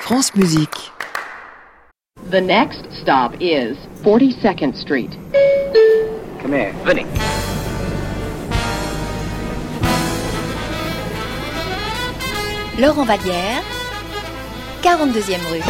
France Musique. The next stop is 42nd Street. Come here, Vinny. Laurent Vallière, 42e rue.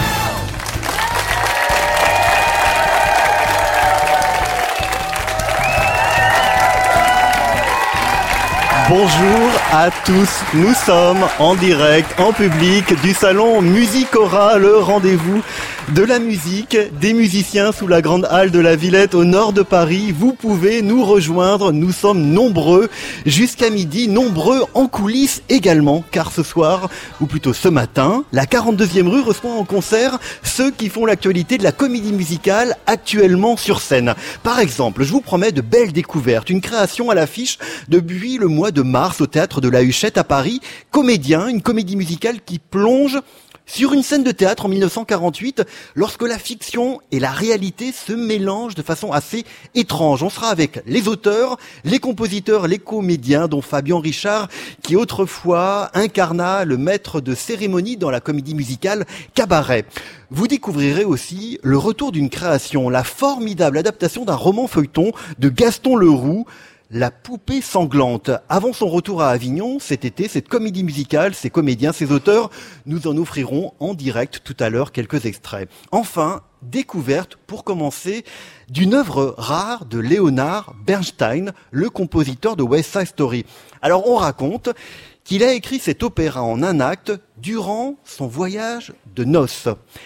Bonjour à tous, nous sommes en direct, en public du salon Musicora, le rendez-vous de la musique, des musiciens sous la grande halle de la Villette au nord de Paris. Vous pouvez nous rejoindre, nous sommes nombreux jusqu'à midi, nombreux en coulisses également, car ce soir, ou plutôt ce matin, la 42e rue reçoit en concert ceux qui font l'actualité de la comédie musicale actuellement sur scène. Par exemple, je vous promets de belles découvertes, une création à l'affiche depuis le mois de mars au théâtre de la Huchette à Paris, Comédien, une comédie musicale qui plonge sur une scène de théâtre en 1948, lorsque la fiction et la réalité se mélangent de façon assez étrange. On sera avec les auteurs, les compositeurs, les comédiens, dont Fabien Richard, qui autrefois incarna le maître de cérémonie dans la comédie musicale Cabaret. Vous découvrirez aussi le retour d'une création, la formidable adaptation d'un roman feuilleton de Gaston Leroux, La poupée sanglante. Avant son retour à Avignon, cet été, cette comédie musicale, ses comédiens, ses auteurs, nous en offrirons en direct tout à l'heure quelques extraits. Enfin, découverte, pour commencer, d'une œuvre rare de Leonard Bernstein, le compositeur de West Side Story. Alors, on raconte qu'il a écrit cet opéra en un acte durant son voyage de noces.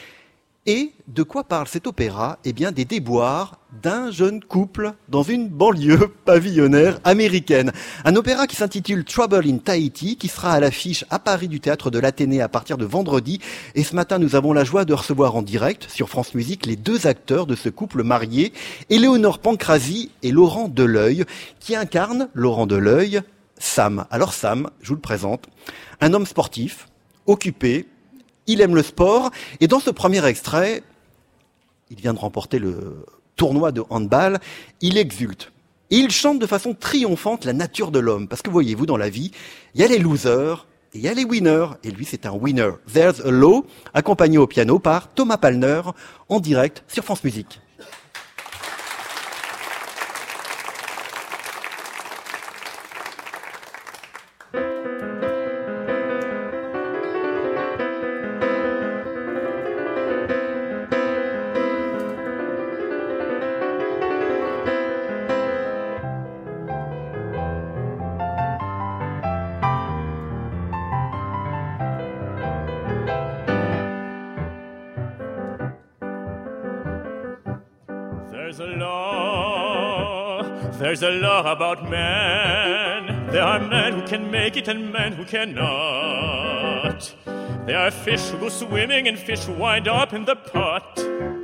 Et de quoi parle cet opéra ? Eh bien, des déboires d'un jeune couple dans une banlieue pavillonnaire américaine. Un opéra qui s'intitule Trouble in Tahiti, qui sera à l'affiche à Paris du Théâtre de l'Athénée à partir de vendredi. Et ce matin, nous avons la joie de recevoir en direct sur France Musique les deux acteurs de ce couple marié, Éléonore Pancrazi et Laurent Deleuil, qui incarnent Laurent Deleuil, Sam. Alors Sam, je vous le présente, un homme sportif, occupé. Il aime le sport, et dans ce premier extrait, il vient de remporter le tournoi de handball, il exulte. Et il chante de façon triomphante la nature de l'homme. Parce que voyez-vous, dans la vie, il y a les losers et il y a les winners. Et lui, c'est un winner. There's a Law, accompagné au piano par Thomas Palner, en direct sur France Musique. There's a law about men. There are men who can make it and men who cannot. There are fish who go swimming and fish who wind up in the pot.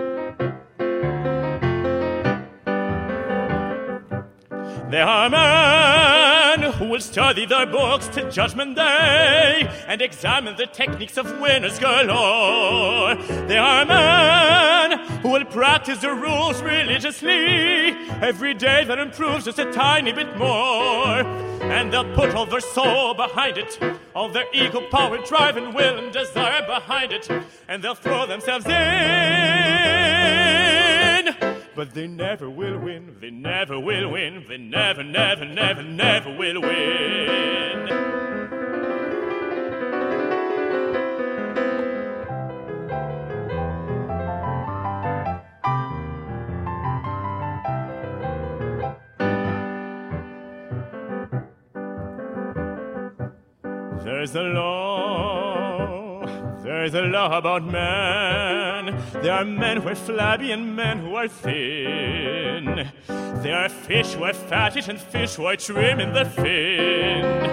There are men who will study their books till Judgment Day and examine the techniques of winners galore. There are men who will practice the rules religiously. Every day that improves just a tiny bit more. And they'll put all their soul behind it, all their ego, power, drive, and will and desire behind it. And they'll throw themselves in. But they never will win, they never will win, they never, never, never, never will win. There's a law about men. There are men who are flabby and men who are thin. There are fish who are fattish and fish who are trim in the fin.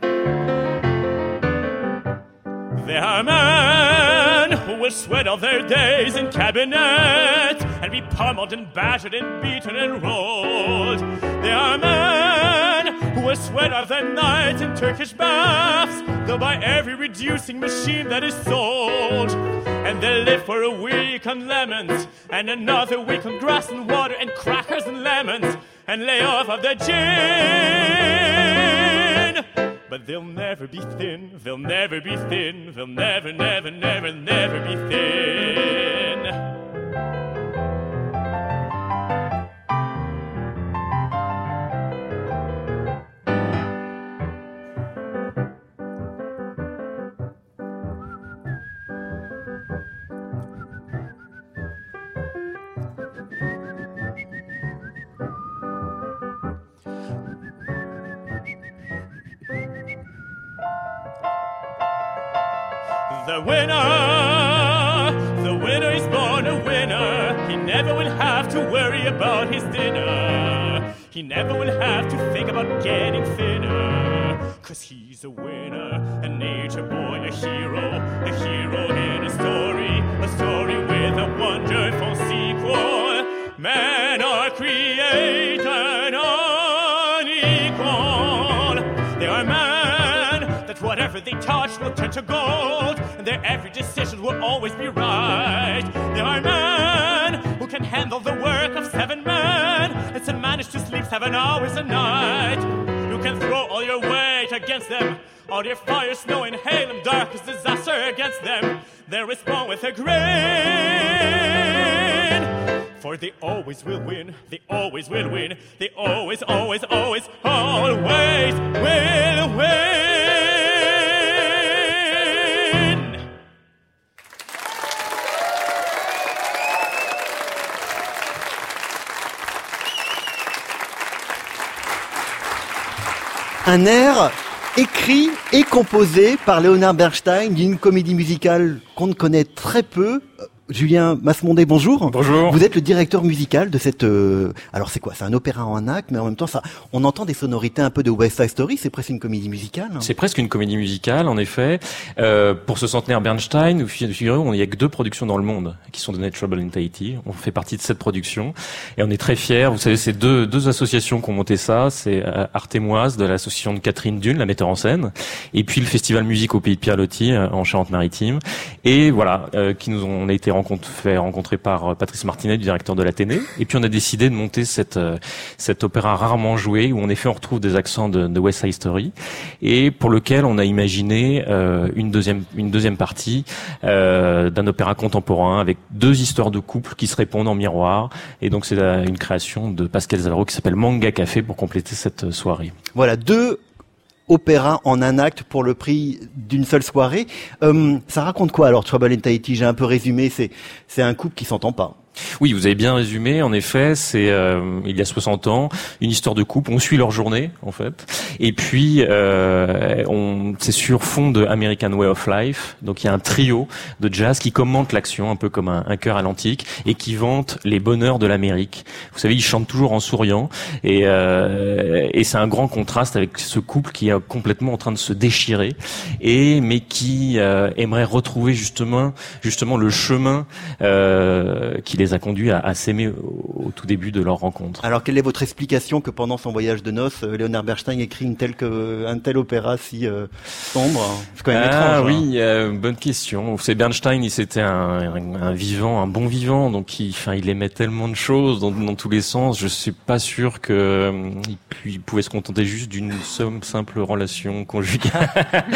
There are men who will sweat all their days in cabinets and be pummeled and battered and beaten and rolled. There are men who will sweat all their nights in Turkish baths. They'll buy every reducing machine that is sold. And they'll live for a week on lemons and another week on grass and water and crackers and lemons and lay off of their gin. but they'll never be thin. They'll never be thin. They'll never, never, never, never be thin. The winner is born a winner. He never will have to worry about his dinner. He never will have to think about getting thinner. 'Cause he's a winner, a nature boy, a hero in a story with a wonderful sequel. Men are created unequal. They are men that whatever they touch will turn to gold, and their every decision will always be right. There are men who can handle the work of 7 men and still manage to sleep 7 hours a night. You can throw all your weight against them, all your fire, snow, and hail, and darkest disaster against them. They respond with a grin, for they always will win. They always will win. They always, always, always, always will win. Un air écrit et composé par Leonard Bernstein d'une comédie musicale qu'on ne connaît très peu. Julien Masmondé, bonjour. Bonjour. Vous êtes le directeur musical de cette... alors c'est quoi? C'est un opéra en acte, mais en même temps, on entend des sonorités un peu de West Side Story. C'est presque une comédie musicale. C'est presque une comédie musicale, en effet. Pour ce centenaire Bernstein, figurez-vous, il n'y a que 2 productions dans le monde qui sont données Trouble in Tahiti. On fait partie de cette production et on est très fiers. Vous savez, c'est deux associations qui ont monté ça. C'est Artémoise, de l'association de Catherine Dune, la metteur en scène, et puis le Festival Musique au Pays de Pierre-Loti en Charente-Maritime. Et voilà, on a été fait rencontrer par Patrice Martinet, du directeur de l'Athénée. Et puis on a décidé de monter cet opéra rarement joué, où en effet on retrouve des accents de West Side Story, et pour lequel on a imaginé une deuxième partie d'un opéra contemporain avec 2 histoires de couple qui se répondent en miroir. Et donc c'est une création de Pascal Zavaro qui s'appelle Manga Café pour compléter cette soirée. Voilà, 2 opéra en un acte pour le prix d'une seule soirée. Ça raconte quoi alors, Trouble in Tahiti? J'ai un peu résumé, c'est un couple qui s'entend pas. Oui, vous avez bien résumé. En effet, c'est il y a 60 ans, une histoire de couple. On suit leur journée, en fait. Et puis, c'est sur fond de American Way of Life. Donc, il y a un trio de jazz qui commente l'action, un peu comme un chœur à l'antique, et qui vante les bonheurs de l'Amérique. Vous savez, ils chantent toujours en souriant, et c'est un grand contraste avec ce couple qui est complètement en train de se déchirer, mais qui aimerait retrouver justement le chemin qui les a conduits à s'aimer au tout début de leur rencontre. Alors, quelle est votre explication que pendant son voyage de noces, Leonard Bernstein écrit un tel opéra si sombre? C'est quand même étrange. Oui, bonne question. Vous savez, Bernstein, c'était un vivant, un bon vivant, donc il aimait tellement de choses dans tous les sens. Je suis pas sûr que il pouvait se contenter juste d'une simple relation conjugale.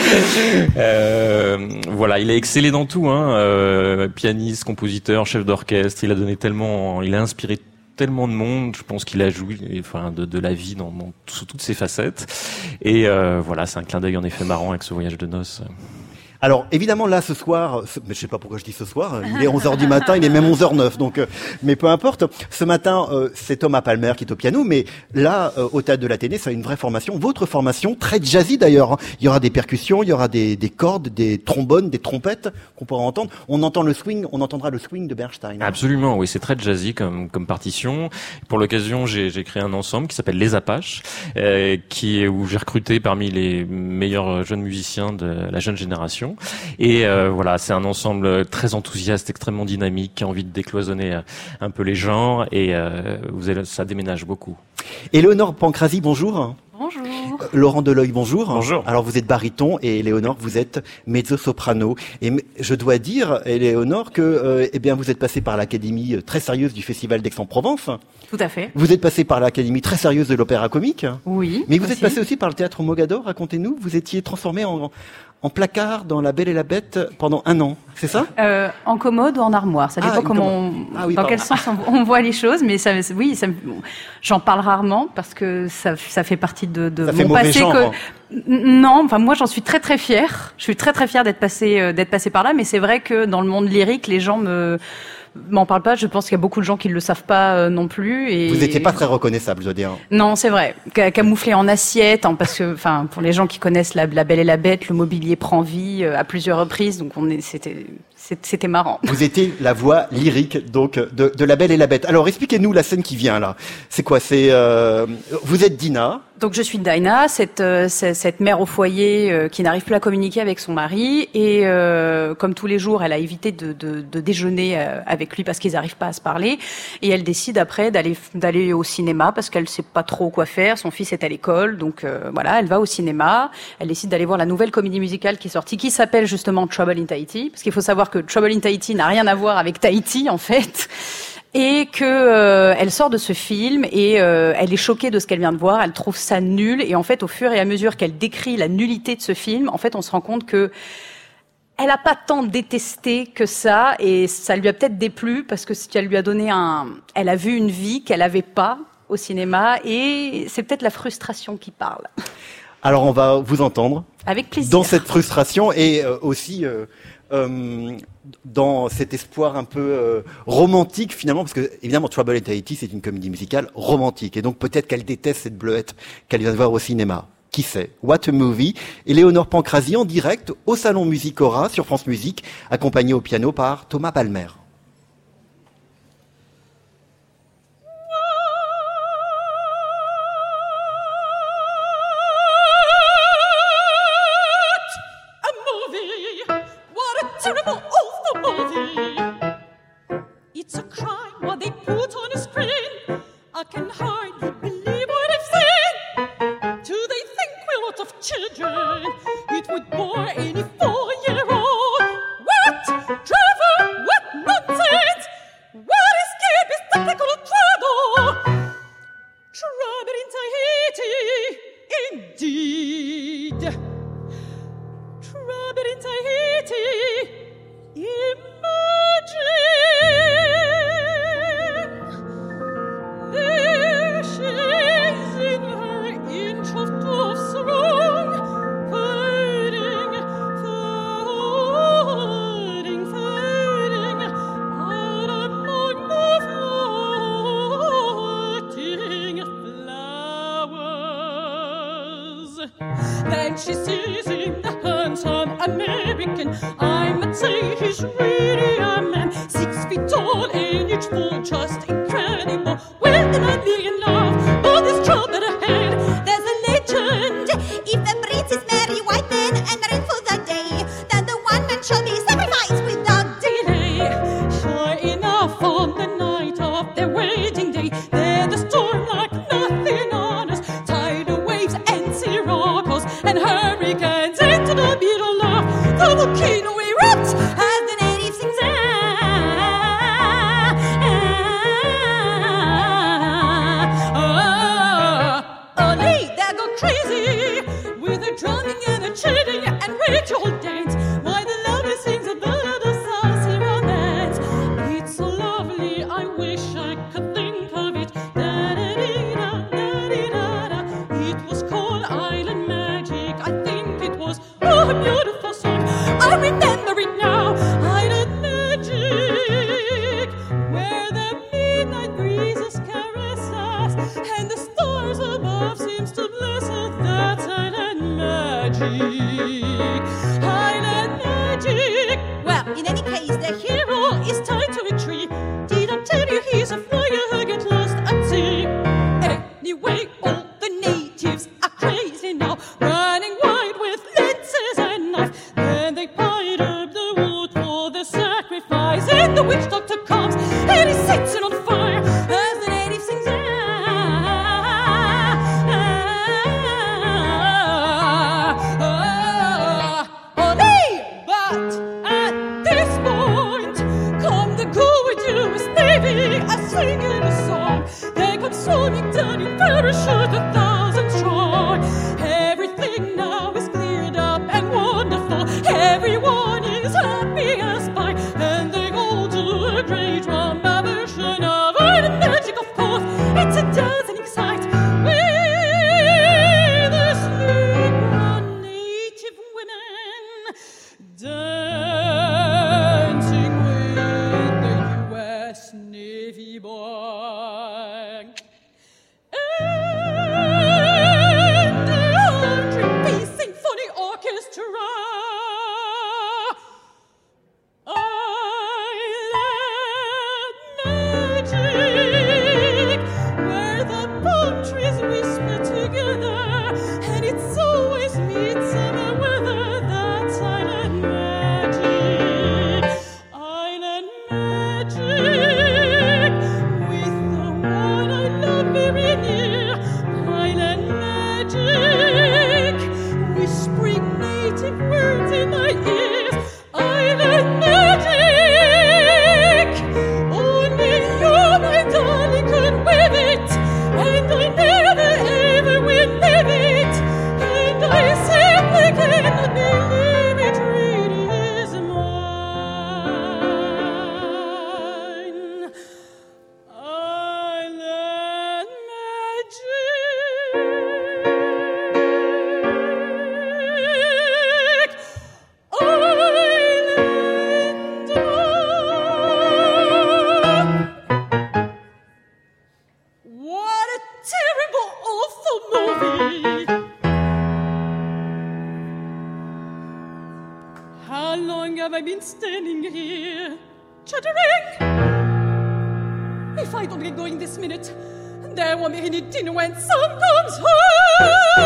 Voilà, il a excellé dans tout, pianiste, compositeur, chef d'orchestre. Il a inspiré tellement de monde. Je pense qu'il a joui, de la vie sous toutes ses facettes. Et voilà, c'est un clin d'œil en effet marrant avec ce voyage de noces. Alors, évidemment, là, ce soir, mais je sais pas pourquoi je dis ce soir, il est 11h du matin, il est même 11h09, donc, mais peu importe. Ce matin, c'est Thomas Palmer qui est au piano, mais là, au Théâtre de l'Athénée, ça a une vraie formation. Votre formation, très jazzy d'ailleurs. Il y aura des percussions, il y aura des cordes, des trombones, des trompettes qu'on pourra entendre. On entendra le swing de Bernstein. Absolument, oui, c'est très jazzy comme partition. Pour l'occasion, j'ai créé un ensemble qui s'appelle Les Apaches, où j'ai recruté parmi les meilleurs jeunes musiciens de la jeune génération. Et voilà, c'est un ensemble très enthousiaste, extrêmement dynamique, qui a envie de décloisonner un peu les genres, et ça déménage beaucoup. Éléonore Pancrazi, bonjour. Bonjour. Laurent Deleuil, bonjour. Bonjour. Alors vous êtes baryton et Éléonore, vous êtes mezzo-soprano. Et je dois dire, Éléonore, que vous êtes passée par l'académie très sérieuse du Festival d'Aix-en-Provence. Tout à fait. Vous êtes passée par l'académie très sérieuse de l'Opéra Comique. Oui. Mais vous êtes passée aussi par le Théâtre Mogador, racontez-nous. Vous étiez transformée en placard dans La Belle et la Bête pendant 1 an, c'est ça? En commode ou en armoire, ça dépend dans quel sens on voit les choses, mais j'en parle rarement parce que ça fait partie de mon passé. Non, enfin moi j'en suis très très fière. Je suis très très fière d'être passée par là, mais c'est vrai que dans le monde lyrique, les gens m'en parlent pas. Je pense qu'il y a beaucoup de gens qui ne le savent pas non plus. Et vous n'étiez pas très reconnaissable, je veux dire. Non, c'est vrai. Camouflé en assiette, parce que, pour les gens qui connaissent la Belle et la Bête, le mobilier prend vie à plusieurs reprises, donc c'était marrant. Vous étiez la voix lyrique donc de La Belle et la Bête. Alors expliquez-nous la scène qui vient là. C'est quoi? Vous êtes Dinah. Donc je suis Dinah, cette mère au foyer qui n'arrive plus à communiquer avec son mari et comme tous les jours, elle a évité de déjeuner avec lui parce qu'ils n'arrivent pas à se parler et elle décide après d'aller au cinéma parce qu'elle sait pas trop quoi faire. Son fils est à l'école, donc voilà, elle va au cinéma. Elle décide d'aller voir la nouvelle comédie musicale qui est sortie, qui s'appelle justement Trouble in Tahiti, parce qu'il faut savoir que Trouble in Tahiti n'a rien à voir avec Tahiti en fait. Et que elle sort de ce film et elle est choquée de ce qu'elle vient de voir, elle trouve ça nul et en fait au fur et à mesure qu'elle décrit la nullité de ce film, en fait on se rend compte que elle a pas tant détesté que ça et ça lui a peut-être déplu parce que elle lui a donné elle a vu une vie qu'elle avait pas au cinéma et c'est peut-être la frustration qui parle. Alors on va vous entendre. Avec plaisir. Dans cette frustration et aussi dans cet espoir un peu romantique finalement, parce que évidemment Trouble in Tahiti c'est une comédie musicale romantique et donc peut-être qu'elle déteste cette bleuette qu'elle vient de voir au cinéma. Qui sait? What a movie. Éléonore Pancrazy en direct au Salon Musicora sur France Musique, accompagnée au piano par Thomas Palmer. Terrible, awful movie. It's a crime what they put on a screen. I can hardly believe what I've seen. Do they think we're lots of children? It would bore any 4-year-old. What? Trevor, what nonsense? What escapist tactical trouble? Trouble in Tahiti, indeed. Trouble in Tahiti. Imagine there she is in her inch of dwarf's wrong, fading out among the floating flowers. Then she sees him, the handsome American. I might say he's really a man, 6 feet tall and youthful, just incredible. Well, then I'd be in love, but there's trouble ahead. There's a legend. If the princes marry white men and reign for the day, then the one man shall be sacrificed without delay. Sure enough, on the night of their wedding day, there the storm like nothing on us. Tidal waves and siroccos and hurricanes into the middle of the volcano erupts as the native sings. Olé, they go crazy with a drumming and a chanting and ritual dance. Why the lover sings about the saucy romance. It's so lovely, I wish I could think of it. Da-da-dee-da, da-dee-da-da. It was called Island Magic, I think it was. Oh, a beautiful song, I remember it now. Island Magic, where the midnight breezes caress us and the stars above seems to bless us. That's Island Magic, Island Magic. Well, in any case, the Hero is tied to a tree. Did I tell you he's a flyer who get lost at sea? Anyway, all the natives are crazy now, running wild with lances and knives. Then they piled up the wood for the sacrifice, and the witch doctor comes and he sets it on fire as the native sings. singing a song. They're consuming dirty parachute 1,000 strong. Everything now is cleared up and wonderful. Everyone is happy as pie, and they go to a great drum version of art and magic, of course. It's a dazzling sight. With the sleek native women dancing with the U.S. Navy boy. And the 100-piece symphony orchestra. Island magic, where the palm trees whisper together, and it's always midsummer weather. That's island magic. Island magic, with the one I love very near. Island magic, whispering native words in my ears. Island magic, only you, my darling, could with it, and I never ever will live it, and I simply cannot believe it really is mine. Island magic. What a terrible, awful movie! How long have I been standing here, chattering? If I don't get going this minute, there won't be any dinner when Sam comes home!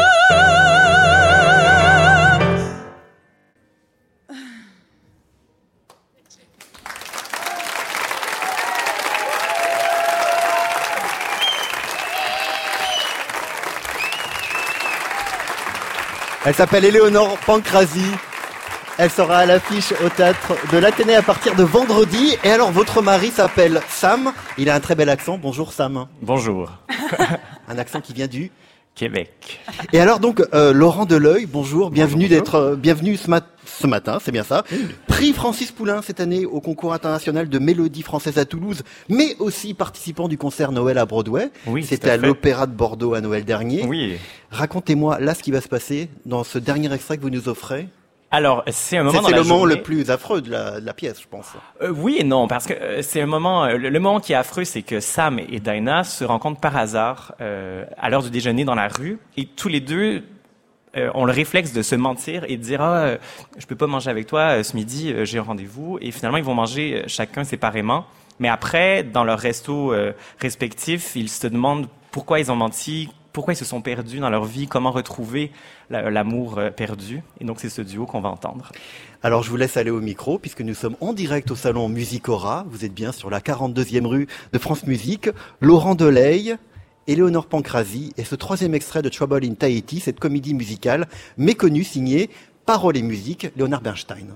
Elle s'appelle Éléonore Pancrazi. Elle sera à l'affiche au théâtre de l'Athénée à partir de vendredi. Et alors, votre mari s'appelle Sam. Il a un très bel accent. Bonjour Sam. Bonjour. Un accent qui vient du Québec. Et alors donc, Laurent Deleuil, bonjour. Bienvenue bienvenue ce matin, c'est bien ça. Prix Francis Poulenc cette année au concours international de mélodie française à Toulouse, mais aussi participant du concert Noël à Broadway. Oui, c'était à l'Opéra de Bordeaux à Noël dernier. Oui. Racontez-moi là ce qui va se passer dans ce dernier extrait que vous nous offrez. Alors, c'est un moment dans C'est la le moment journée... le plus affreux de la pièce, je pense. Oui et non, parce que c'est un moment... le moment qui est affreux, c'est que Sam et Dinah se rencontrent par hasard à l'heure du déjeuner dans la rue, et tous les deux ont le réflexe de se mentir et de dire « Ah, je peux pas manger avec toi ce midi, j'ai un rendez-vous », et finalement, ils vont manger chacun séparément. Mais après, dans leur resto respectif, ils se demandent pourquoi ils ont menti, pourquoi ils se sont perdus dans leur vie, comment retrouver l'amour perdu. Et donc, c'est ce duo qu'on va entendre. Alors, je vous laisse aller au micro, puisque nous sommes en direct au salon Musicora. Vous êtes bien sur la 42e rue de France Musique. Laurent Deleuil, Éléonore Pancrazi et ce troisième extrait de Trouble in Tahiti, cette comédie musicale méconnue signée Paroles et musique, Leonard Bernstein.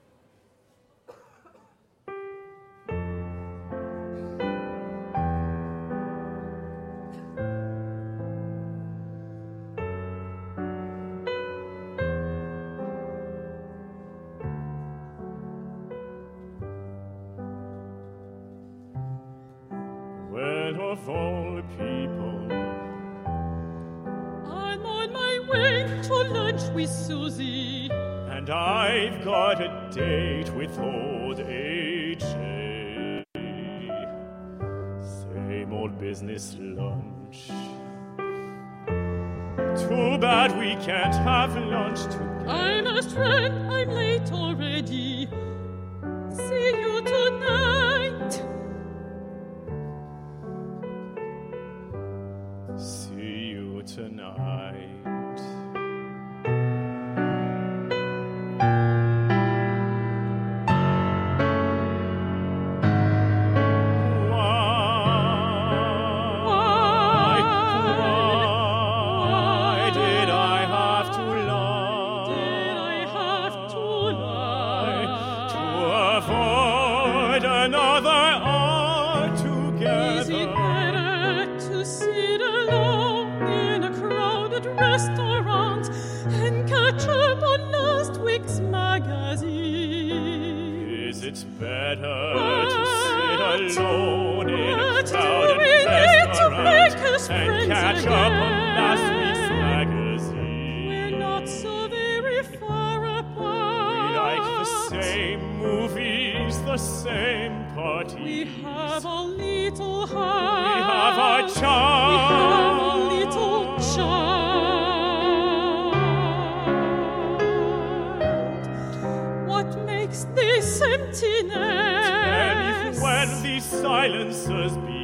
Of all the people, I'm on my way to lunch with Susie, and I've got a date with old H.A. Same old business lunch. Too bad we can't have lunch together. I must run, I'm late already. See you tonight. See you tonight. Why did I have to lie? restaurant and catch up on last week's magazine. Is it better to sit alone in a crowded restaurant and catch up on last week's magazine? We're not so very far apart. We like the same movies, the same parties. We have a little heart. We have our charm. We have a little child. What makes this emptiness? Tell me when these silences began.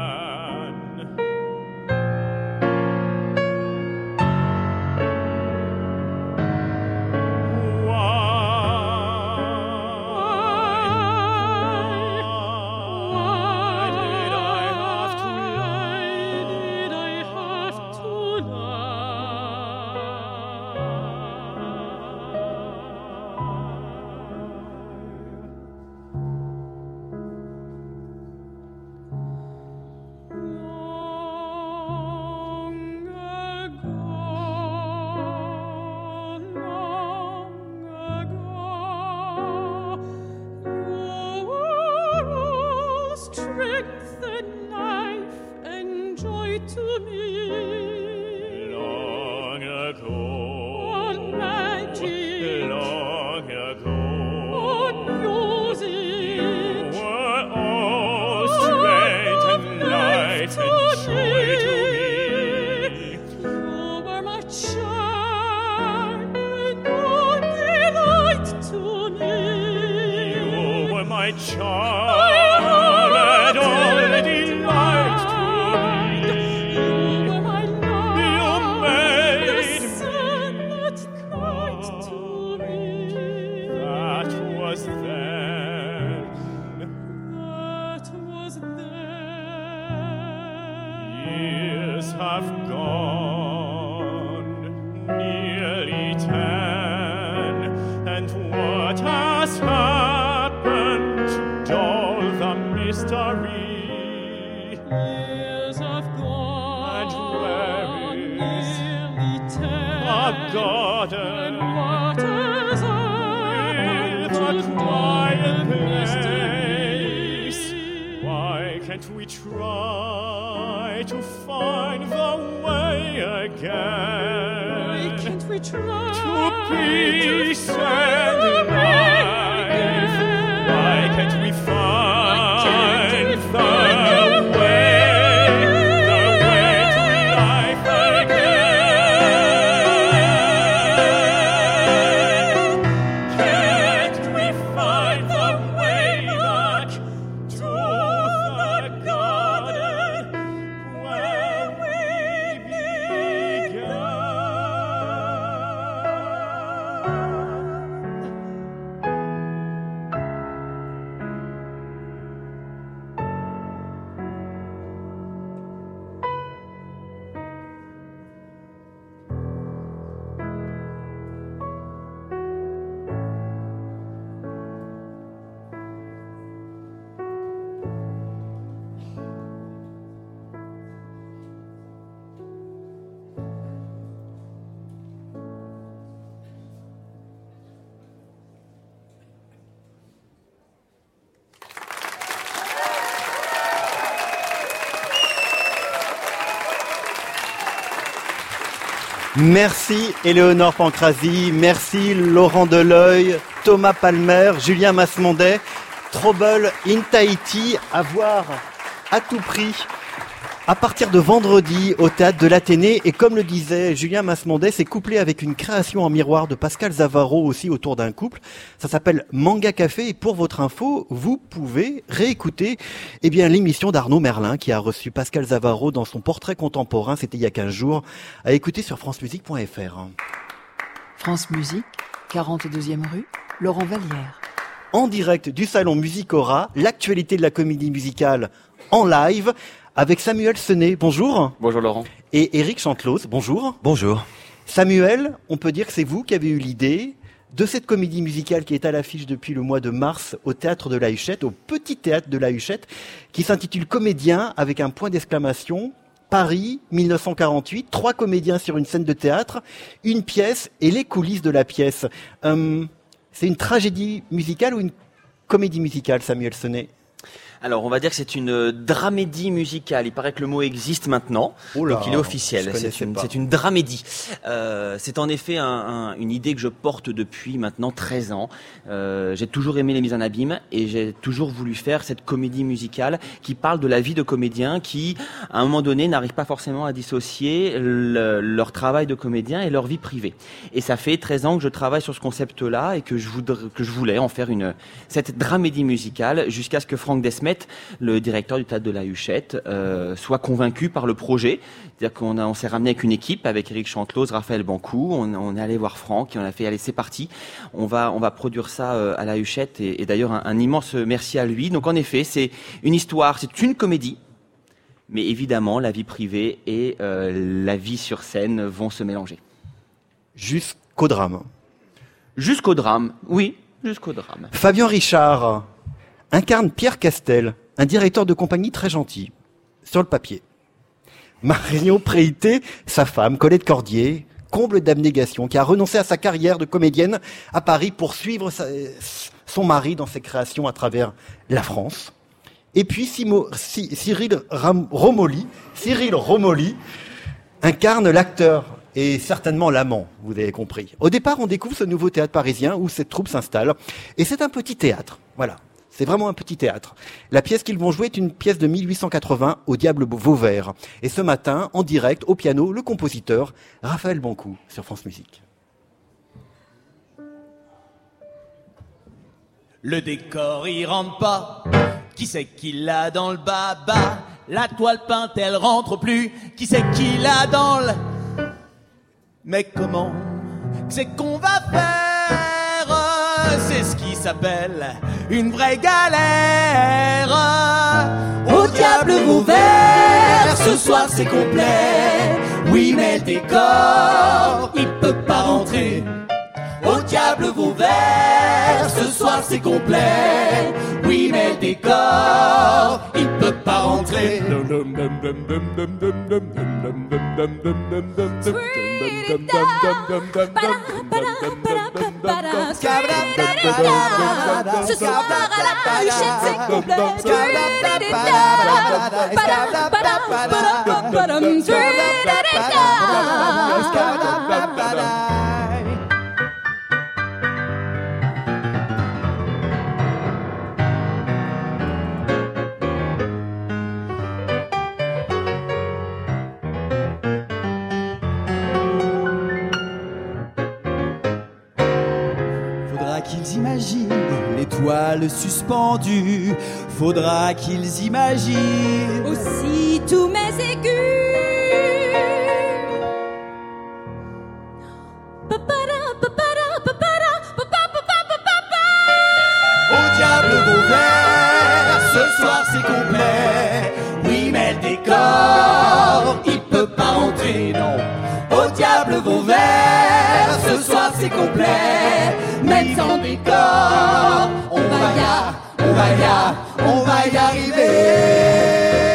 Merci Éléonore Pancrazi, merci Laurent Deleuil, Thomas Palmer, Julien Masmondet, Trouble in Tahiti, à voir à tout prix à partir de vendredi au Théâtre de l'Athénée. Et comme le disait Julien Masmondet, c'est couplé avec une création en miroir de Pascal Zavaro aussi autour d'un couple. Ça s'appelle Manga Café. Et pour votre info, vous pouvez réécouter l'émission d'Arnaud Merlin qui a reçu Pascal Zavaro dans son portrait contemporain. C'était il y a 15 jours. À écouter sur francemusique.fr. France Musique, 42e rue, Laurent Vallière. En direct du Salon Musicora, l'actualité de la comédie musicale en live. Avec Samuel Senet, bonjour. Bonjour Laurent. Et Éric Chantelaus, bonjour. Bonjour. Samuel, on peut dire que c'est vous qui avez eu l'idée de cette comédie musicale qui est à l'affiche depuis le mois de mars au Théâtre de la Huchette, au Petit Théâtre de la Huchette, qui s'intitule Comédien avec un point d'exclamation. Paris, 1948, 3 comédiens sur une scène de théâtre, une pièce et les coulisses de la pièce. C'est une tragédie musicale ou une comédie musicale, Samuel Sonnet ? Alors, on va dire que c'est une dramédie musicale. Il paraît que le mot existe maintenant, donc il est officiel. C'est une dramédie. C'est en effet une idée que je porte depuis maintenant 13 ans. J'ai toujours aimé les mises en abîme et j'ai toujours voulu faire cette comédie musicale qui parle de la vie de comédiens qui, à un moment donné, n'arrivent pas forcément à dissocier leur travail de comédien et leur vie privée. Et ça fait 13 ans que je travaille sur ce concept-là et que je voulais en faire cette dramédie musicale jusqu'à ce que Franck Desmet, le directeur du théâtre de la Huchette, soit convaincu par le projet. C'est-à-dire qu'on s'est ramené avec une équipe, avec Éric Chantelose, Raphaël Bancou, on est allé voir Franck et on a fait, allez, c'est parti, on va produire ça à la Huchette et d'ailleurs un immense merci à lui. Donc en effet, c'est une histoire, c'est une comédie, mais évidemment la vie privée et la vie sur scène vont se mélanger. Jusqu'au drame. Jusqu'au drame, oui, jusqu'au drame. Fabien Richard incarne Pierre Castel, un directeur de compagnie très gentil, sur le papier. Marion Préité, sa femme, Colette Cordier, comble d'abnégation, qui a renoncé à sa carrière de comédienne à Paris pour suivre son mari dans ses créations à travers la France. Et puis Cyril Romoli incarne l'acteur et certainement l'amant, vous avez compris. Au départ, on découvre ce nouveau théâtre parisien où cette troupe s'installe. Et c'est un petit théâtre, voilà. C'est vraiment un petit théâtre. La pièce qu'ils vont jouer est une pièce de 1880 au Diable Vauvert. Et ce matin, en direct, au piano, le compositeur Raphaël Bancou sur France Musique. Le décor y rentre pas. Qui c'est qui l'a dans le baba? La toile peinte, elle rentre plus. Qui c'est qui l'a dans le... Mais comment c'est qu'on va faire? C'est ce qui s'appelle une vraie galère. Au diable Vauvert, ce soir c'est complet. Oui, mais le décor, il peut pas rentrer. Au diable Vauvert, ce soir c'est complet. Oui, mais le décor, il peut pas rentrer. Ce soir à la Huchette c'est complet. Qu'ils imaginent l'étoile suspendue. Faudra qu'ils imaginent aussi tous mes aigus. Au diable Vauvert, ce soir c'est complet. Oui, mais le décor, il peut pas rentrer, non. Au diable Vauvert, ce soir c'est complet. Même sans décor, on va y arriver.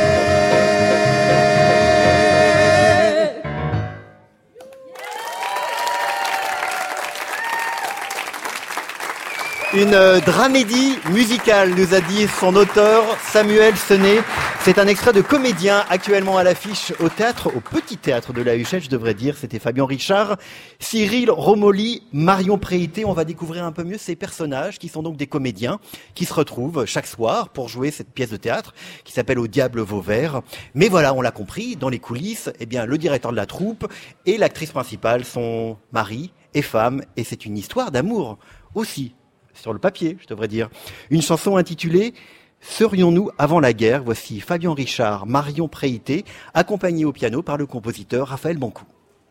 Une dramédie musicale, nous a dit son auteur Samuel Sonnet. C'est un extrait de Comédien, actuellement à l'affiche au petit théâtre de la Huchette, je devrais dire. C'était Fabien Richard, Cyril Romoli, Marion Préité. On va découvrir un peu mieux ces personnages qui sont donc des comédiens qui se retrouvent chaque soir pour jouer cette pièce de théâtre qui s'appelle Au Diable Vauvert. Mais voilà, on l'a compris, dans les coulisses, eh bien, le directeur de la troupe et l'actrice principale sont mari et femme, et c'est une histoire d'amour aussi. Sur le papier, je devrais dire. Une chanson intitulée « Serions-nous avant la guerre ?» Voici Fabien Richard, Marion Préité, accompagné au piano par le compositeur Raphaël Bancou.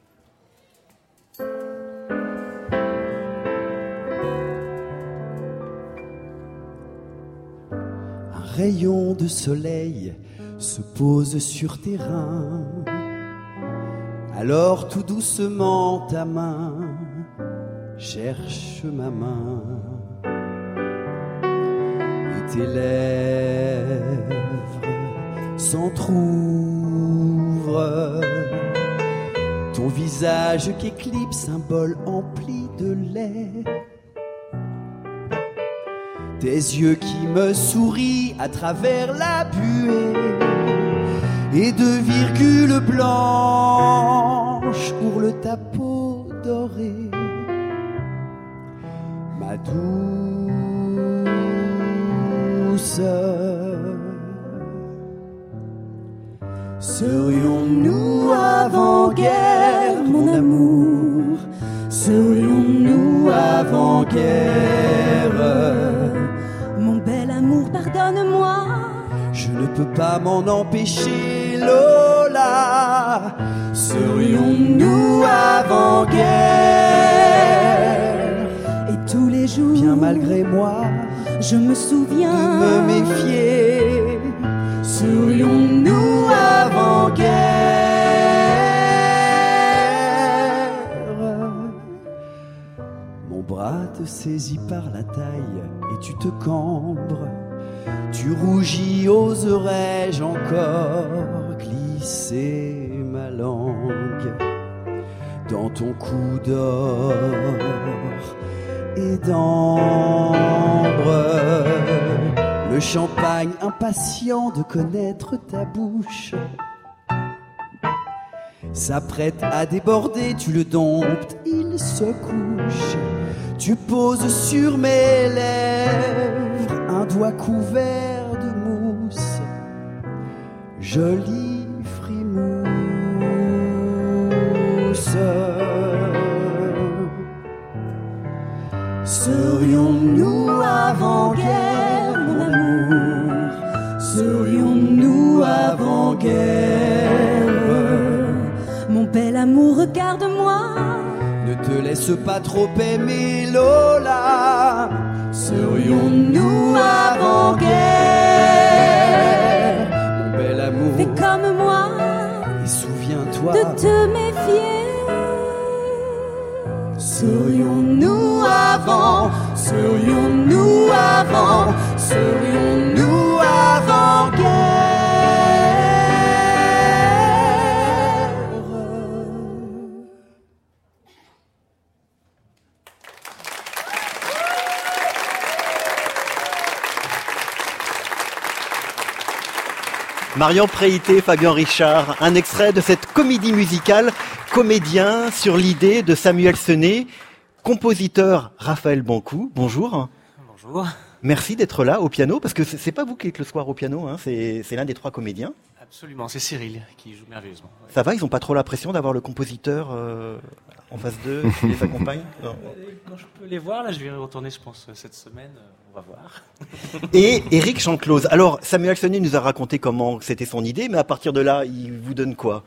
Un rayon de soleil se pose sur tes reins. Alors tout doucement ta main cherche ma main. Tes lèvres s'entr'ouvrent tendre. Ton visage qu'éclipse un bol empli de lait. Tes yeux qui me sourient à travers la buée. Et de virgules blanches ourle ta peau dorée. Ma douce. Serions-nous avant-guerre, mon amour? Serions-nous avant-guerre? Mon bel amour, pardonne-moi. Je ne peux pas m'en empêcher, Lola. Serions-nous avant-guerre? Et tous les jours, bien malgré moi, je me souviens de me méfier. Serions-nous avant-guerre? Mon bras te saisit par la taille et tu te cambres. Tu rougis, oserais-je encore glisser ma langue dans ton cou d'or et d'ambre? Le champagne impatient de connaître ta bouche s'apprête à déborder, tu le domptes, il se couche. Tu poses sur mes lèvres un doigt couvert de mousse, jolie frimousse. Serions-nous avant-guerre, mon amour? Serions-nous avant-guerre? Mon bel amour, regarde-moi. Ne te laisse pas trop aimer, Lola. Serions-nous avant-guerre? Mon bel amour, fais comme moi et souviens-toi de te méfier. Serions-nous avant? Serions-nous avant? Serions-nous avant-guerre? Marion Préité, Fabien Richard, un extrait de cette comédie musicale Comédien sur l'idée de Samuel Senet, compositeur Raphaël Bancou. Bonjour. Bonjour. Merci d'être là au piano, parce que c'est pas vous qui êtes le soir au piano, hein, c'est l'un des trois comédiens. Absolument, c'est Cyril qui joue merveilleusement. Ouais. Ça va, ils ont pas trop la pression d'avoir le compositeur en face d'eux qui les accompagne? Non. Quand je peux les voir, là je vais y retourner je pense cette semaine, on va voir. Et Éric Chantelose. Alors Samuel Senet nous a raconté comment c'était son idée, mais à partir de là, il vous donne quoi?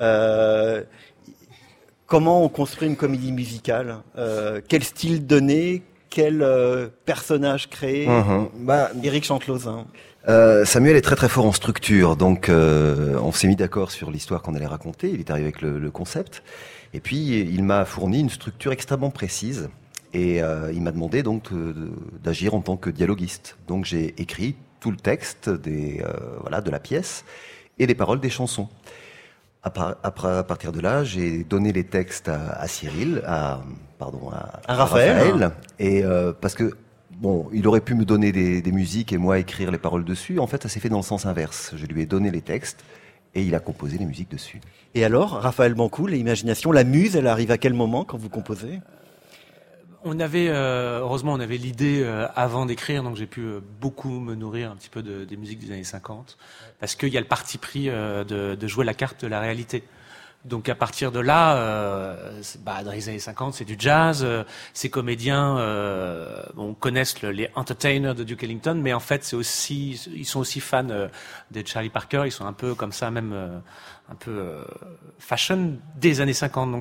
Comment on construit une comédie musicale? Quel style donner? Quel personnage créer? Éric Chantelose. Hein. Samuel est très très fort en structure, donc on s'est mis d'accord sur l'histoire qu'on allait raconter. Il est arrivé avec le concept, et puis il m'a fourni une structure extrêmement précise, et il m'a demandé donc d'agir en tant que dialoguiste. Donc j'ai écrit tout le texte de la pièce et les paroles des chansons. À partir de là, j'ai donné les textes à Cyril, à Raphaël, et parce que bon, il aurait pu me donner des musiques et moi écrire les paroles dessus. En fait, ça s'est fait dans le sens inverse. Je lui ai donné les textes et il a composé les musiques dessus. Et alors, Raphaël Bancou, l'imagination, la muse, elle arrive à quel moment quand vous composez? On avait, heureusement, on avait l'idée avant d'écrire, donc j'ai pu beaucoup me nourrir un petit peu des musiques des années 50, parce qu'il y a le parti pris de jouer la carte de la réalité. Donc à partir de là, dans les années 50, c'est du jazz. Ces comédiens connaissent les entertainers de Duke Ellington, mais en fait, ils sont aussi fans de Charlie Parker. Ils sont un peu comme ça, même un peu fashion des années 50.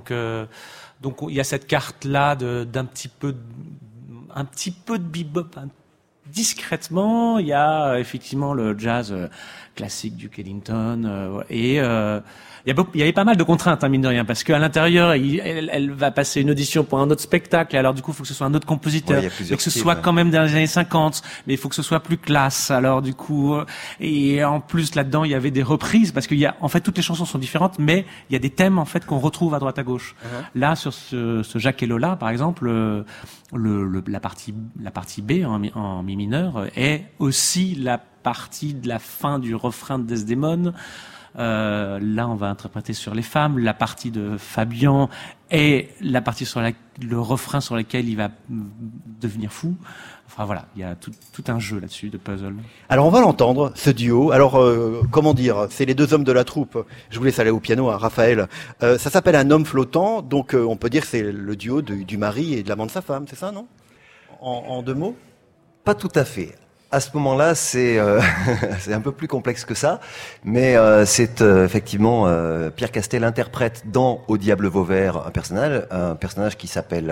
Donc il y a cette carte là d'un petit peu de bebop, discrètement, il y a effectivement le jazz classique du Ellington il y avait pas mal de contraintes, mine de rien, parce qu'à l'intérieur, elle va passer une audition pour un autre spectacle, et alors du coup, il faut que ce soit un autre compositeur, et que ce soit quand même dans les années 50, mais il faut que ce soit plus classe, alors du coup, et en plus, là-dedans, il y avait des reprises, parce en fait, toutes les chansons sont différentes, mais il y a des thèmes, en fait, qu'on retrouve à droite à gauche. Là, sur ce Jacques et Lola, par exemple, la partie B en mi mineur est aussi la partie de la fin du refrain de Desdémone. Là, on va interpréter sur les femmes. La partie de Fabian est la partie le refrain sur lequel il va devenir fou. Enfin voilà, il y a tout un jeu là-dessus de puzzle. Alors on va l'entendre, ce duo. Alors comment dire, c'est les deux hommes de la troupe. Je vous laisse aller au piano, Raphaël. Ça s'appelle Un homme flottant, donc on peut dire que c'est le duo du mari et de l'amant de sa femme, c'est ça, non ? En deux mots ? Pas tout à fait. À ce moment-là, c'est un peu plus complexe que ça, mais c'est effectivement Pierre Castel interprète dans Au diable Vauvert un personnage qui s'appelle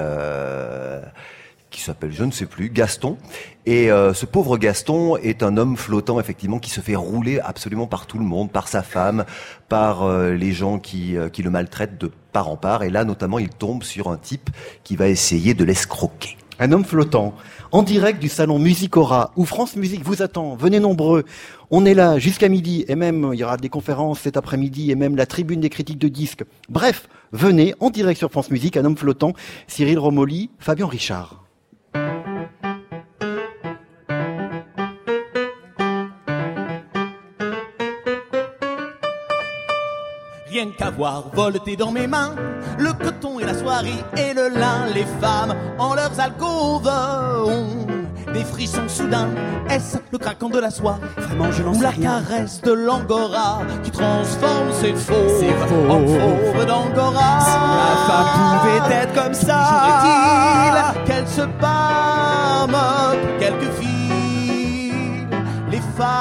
je ne sais plus, Gaston. Et ce pauvre Gaston est un homme flottant, effectivement, qui se fait rouler absolument par tout le monde, par sa femme, par les gens qui le maltraitent de part en part. Et là, notamment, il tombe sur un type qui va essayer de l'escroquer. Un homme flottant, en direct du salon Musicora, où France Musique vous attend. Venez nombreux. On est là jusqu'à midi, et même il y aura des conférences cet après-midi, et même la tribune des critiques de disques. Bref, venez en direct sur France Musique, Un homme flottant, Cyril Romoli, Fabien Richard. Rien qu'à voir voleter dans mes mains le coton et la soierie et le lin, les femmes en leurs alcôves ont des frissons soudains. Est-ce le craquant de la soie? Vraiment, je n'en ou sais la rien. caresse de l'angora qui transforme ses fauves en fauves d'angora? Si ma femme pouvait être comme ça, toujours est-il qu'elle se pâme pour quelques filles, les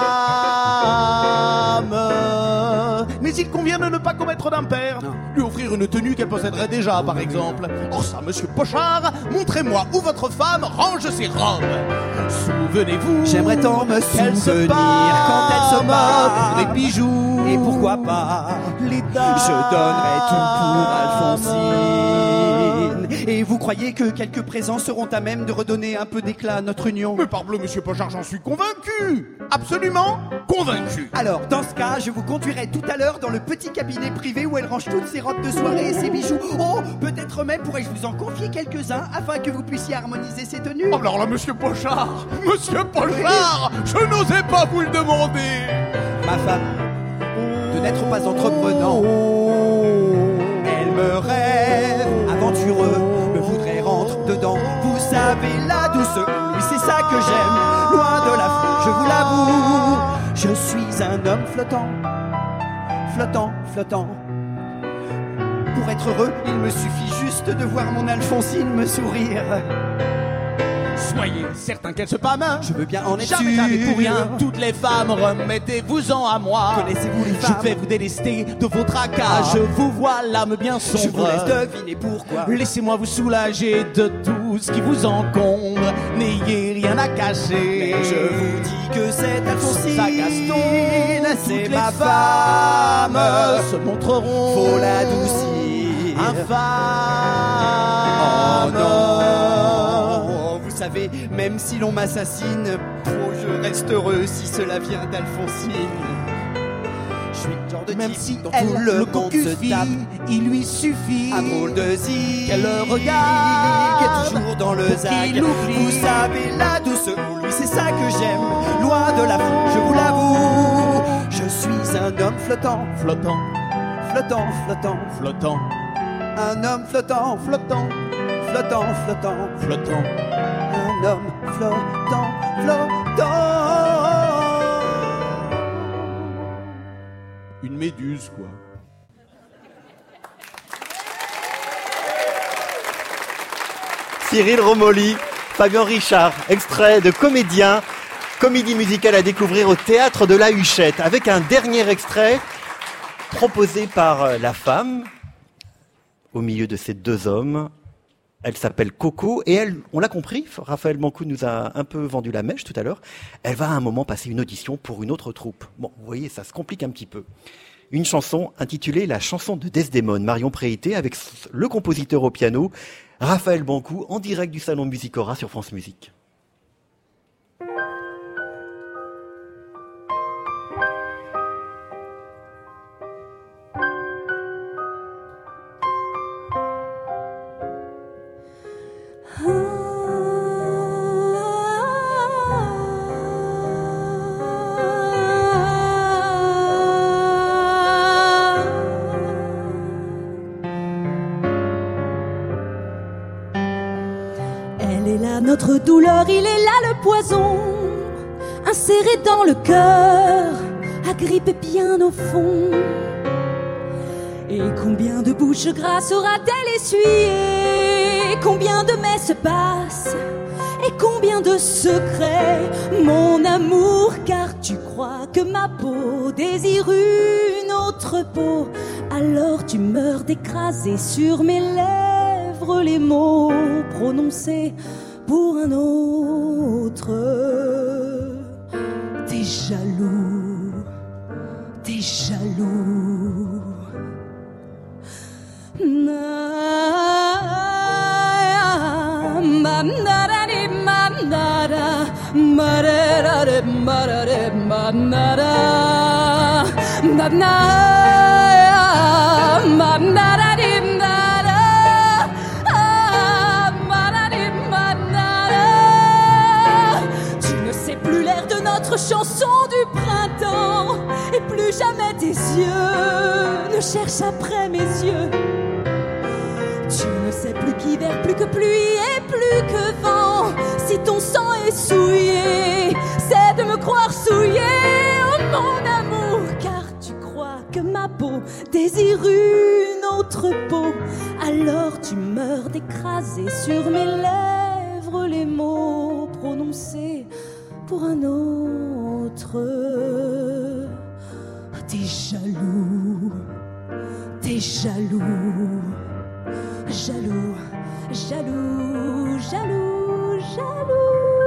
femmes. Mais il convient de ne pas commettre d'impair, lui offrir une tenue qu'elle posséderait déjà, par exemple. Or ça, monsieur Pochard, montrez-moi où votre femme range ses robes. Souvenez-vous, j'aimerais tant me qu'elle se souvenir pâme quand elle se bat pour des bijoux. Et pourquoi pas les dames. Je donnerais tout pour Alphonsine. Et vous croyez que quelques présents seront à même de redonner un peu d'éclat à notre union? Mais parbleu, monsieur Pochard, j'en suis convaincu. Absolument convaincu. Alors, dans ce cas, je vous conduirai tout à l'heure dans le petit cabinet privé où elle range toutes ses robes de soirée et ses bijoux. Oh, peut-être même pourrais-je vous en confier quelques-uns afin que vous puissiez harmoniser ces tenues. Oh, alors là, monsieur Pochard, je n'osais pas vous le demander. Ma femme, de n'être pas entreprenant, elle me rêve aventureux, me voudrait rentrer dedans. Vous savez, la douce, oui, c'est ça que j'aime. Loin de la foule, je vous l'avoue, je suis un homme flottant. Flottant, flottant. Pour être heureux, il me suffit juste de voir mon Alphonsine me sourire. Soyez certain qu'elle se pâme. Je veux bien en être jamais, sûr. jamais pour rien. Toutes les femmes, remettez-vous-en à moi. Connaissez-vous les femmes? Je vais vous délester de vos tracas. Je vous vois l'âme bien sombre. Je vous laisse deviner pourquoi. Laissez-moi vous soulager de tout ce qui vous encombre. N'ayez rien à cacher. Mais je vous dis que c'est Alphonsine, ça Gaston, c'est toutes ma les femmes se montreront. Faut l'adoucir. Infâme. Oh non. Vous savez, même si l'on m'assassine, je reste heureux si cela vient d'Alphonsine. Je suis le genre de même type si dont elle tout le monde se cocufie, tape. il lui suffit Un drôle de zig qu'elle le regarde, qui est toujours dans le pour zag. qu'il oublie. Vous savez, la douce, oui, c'est ça que j'aime. Loin de la foule, je vous l'avoue, je suis un homme flottant. Flottant, Flottant, flottant, flottant, un homme flottant, flottant, flottant, flottant, flottant. un homme flottant, flottant. Une méduse, quoi. Cyril Romoli, Fabien Richard, extrait de Comédien, comédie musicale à découvrir au Théâtre de la Huchette, avec un dernier extrait proposé par la femme, au milieu de ces deux hommes. Elle s'appelle Coco et elle, on l'a compris, Raphaël Bancou nous a un peu vendu la mèche tout à l'heure. Elle va à un moment passer une audition pour une autre troupe. Bon, vous voyez, ça se complique un petit peu. Une chanson intitulée La chanson de Desdémone, Marion Préité avec le compositeur au piano, Raphaël Bancou, en direct du Salon Musicora sur France Musique. Notre douleur, il est là le poison, inséré dans le cœur, agrippé bien au fond. Et combien de bouches grasses aura-t-elle essuyé? Combien de mets se passent? Et combien de secrets, mon amour? Car tu crois que ma peau désire une autre peau. Alors tu meurs d'écraser sur mes lèvres les mots prononcés pour un autre. T'es jaloux, t'es jaloux. Chanson du printemps, et plus jamais tes yeux ne cherchent après mes yeux. Tu ne sais plus qu'hiver, plus que pluie et plus que vent. Si ton sang est souillé, c'est de me croire souillé, oh mon amour. Car tu crois que ma peau désire une autre peau. Alors tu meurs d'écraser sur mes lèvres les mots prononcés pour un autre. T'es jaloux, t'es jaloux, jaloux, jaloux, jaloux, jaloux.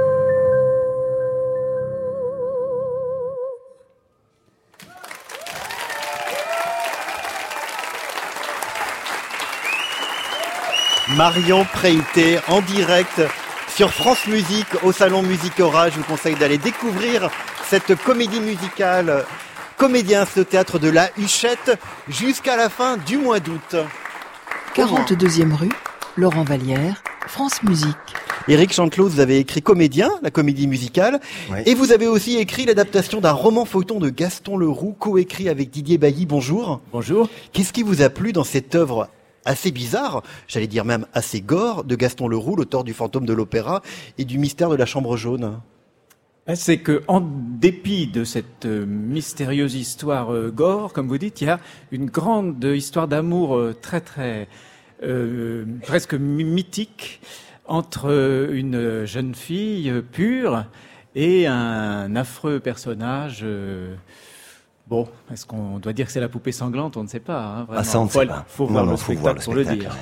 Marion Préité en direct sur France Musique au Salon Musicora. Je vous conseille d'aller découvrir cette comédie musicale Comédiens au théâtre de la Huchette jusqu'à la fin du mois d'août. 42e rue, Laurent Vallière, France Musique. Éric Chantelot, vous avez écrit Comédien, la comédie musicale, oui. Et vous avez aussi écrit l'adaptation d'un roman feuilleton de Gaston Leroux, coécrit avec Didier Bailly. Bonjour. Bonjour. Qu'est-ce qui vous a plu dans cette œuvre assez bizarre, j'allais dire même assez gore, de Gaston Leroux, l'auteur du Fantôme de l'Opéra et du Mystère de la Chambre jaune? C'est que, en dépit de cette mystérieuse histoire gore, comme vous dites, il y a une grande histoire d'amour très très presque mythique entre une jeune fille pure et un affreux personnage. Bon, est-ce qu'on doit dire que c'est la poupée sanglante? On ne sait pas. Hein, ah, ça on ne sait pas. Faut voir le spectacle pour le dire.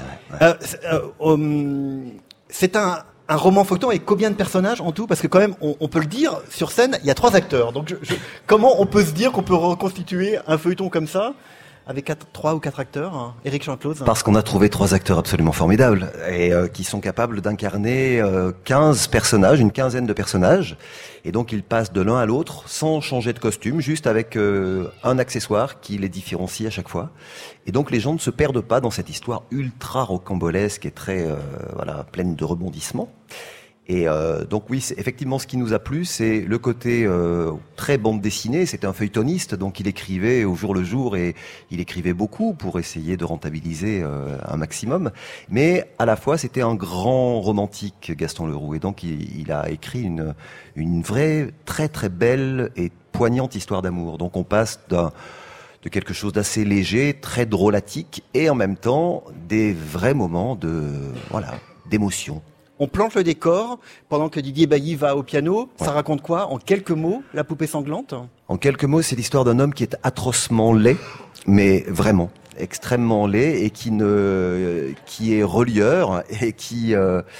C'est un roman feuilleton avec combien de personnages en tout? Parce que quand même, on peut le dire, sur scène, il y a 3 acteurs. Donc comment on peut se dire qu'on peut reconstituer un feuilleton comme ça avec 3 ou 4 acteurs, hein. Éric Chantelot? Parce qu'on a trouvé 3 acteurs absolument formidables et qui sont capables d'incarner 15 personnages, une quinzaine de personnages. Et donc ils passent de l'un à l'autre sans changer de costume, juste avec un accessoire qui les différencie à chaque fois. Et donc les gens ne se perdent pas dans cette histoire ultra rocambolesque et très pleine de rebondissements. Et donc oui, c'est effectivement ce qui nous a plu, c'est le côté très bande dessinée. C'était un feuilletoniste, donc il écrivait au jour le jour et il écrivait beaucoup pour essayer de rentabiliser un maximum. Mais à la fois, c'était un grand romantique, Gaston Leroux, et donc il a écrit une vraie, très très belle et poignante histoire d'amour. Donc on passe de quelque chose d'assez léger, très drôlatique, et en même temps des vrais moments d'émotion. On plante le décor pendant que Didier Bailly va au piano. Ouais. Ça raconte quoi, en quelques mots, La poupée sanglante? En quelques mots, c'est l'histoire d'un homme qui est atrocement laid, mais vraiment. extrêmement laid et qui est relieur et qui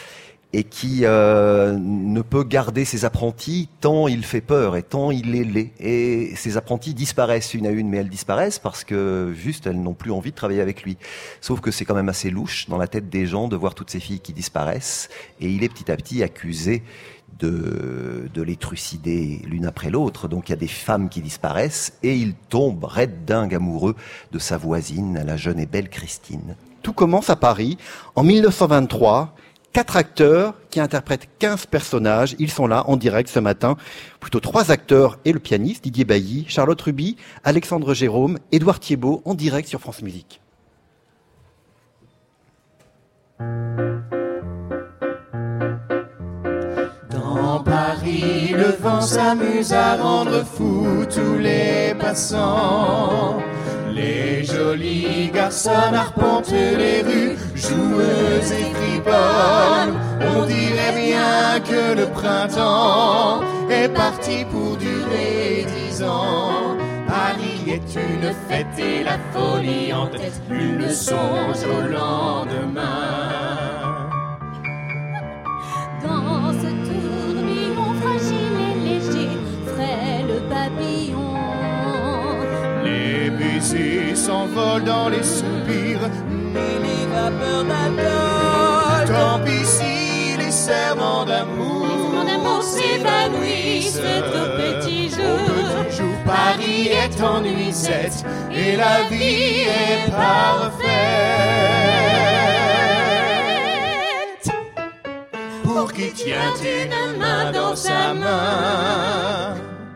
ne peut garder ses apprentis tant il fait peur et tant il est laid. Et ses apprentis disparaissent une à une, mais elles disparaissent parce que juste elles n'ont plus envie de travailler avec lui. Sauf que c'est quand même assez louche dans la tête des gens de voir toutes ces filles qui disparaissent, et il est petit à petit accusé de les trucider l'une après l'autre. Donc il y a des femmes qui disparaissent et il tombe raide dingue amoureux de sa voisine, la jeune et belle Christine. Tout commence à Paris en 1923. 4 acteurs qui interprètent 15 personnages. Ils sont là en direct ce matin. Plutôt 3 acteurs et le pianiste Didier Bailly, Charlotte Ruby, Alexandre Jérôme, Édouard Thiebaud en direct sur France Musique. Dans Paris, le vent s'amuse à rendre fous tous les passants. Les jolis garçons arpentent les rues, joueuses et friponnes. On dirait bien que le printemps est parti pour durer 10 ans. Paris est une fête et la folie en tête, nul ne songe au lendemain. Dans ce tourbillon fragile et léger, frêle papillon. Les baisers s'envolent dans les soupirs, mais les vapeurs d'alcool. Tant pis si les serments d'amour s'évanouissent au petit jour. Paris est en nuisette et la vie est parfaite. Pour qui tient une main dans sa main.